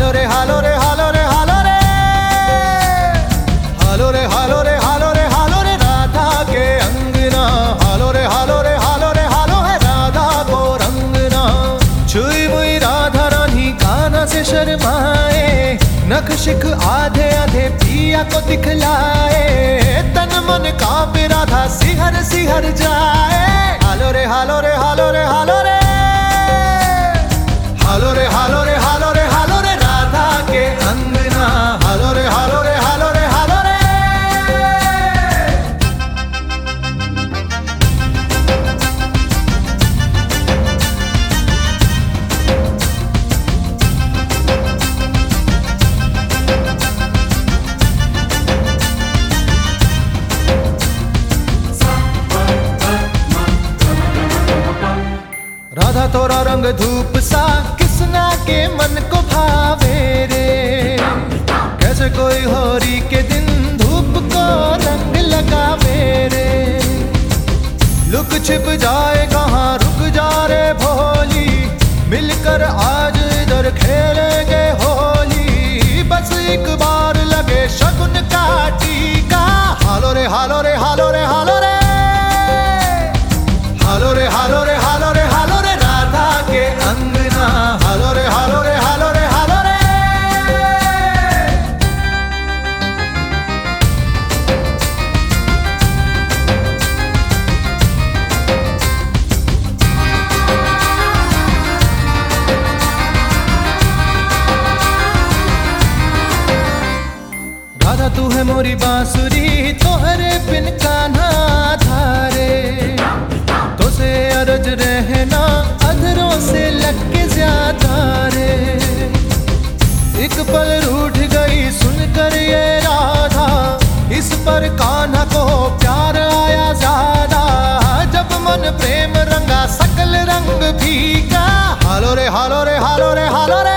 हालो रे हालो रे हालो रे हालो रे हालो रे हालो रे हालो रे हालो रे राधा के अंगना। हालो रे हालो रे हालो रे हालो है राधा को रंगना। छुई मुई राधा रानी काना से शर्माए, नख शिख आधे आधे पिया को दिखलाए। तन मन कांपे राधा सिहर सिहर जाए। हालो रे हालो रे हालो रे हालो रे हालो रे हालो रे हालो रे हालो रे राधा के अंगना। हालो रे हालो रे हालो रे हालो रे। राधा तोरा रंग धूप सा किसना के मन को भावे रे। कैसे कोई होरी के दिन धूप को रंग लगावे रे। लुक छिप जाए कहाँ रुक जा रे भोली, मिलकर आज इधर खेलेंगे होली। बस एक बार लगे शगुन का टीका। हालो रे हालो रे हालो रे हालो रे हालो रे हालो रे हालो रे हालो रे राधा के अंगना। हालो रे हालो रे हालो रे हालो रे। राधा तू है मोरी बांसुरी, तोहरे बिन कान्हा धारे। तो से अरज रहना अधरों से लग के ज्यादा रे। एक पल रूठ गई सुनकर ये राधा, इस पर कान्हा को प्यार आया ज्यादा। जब मन प्रेम रंगा सकल रंग भीगा। हालो रे हालो रे हालो रे हालो रे।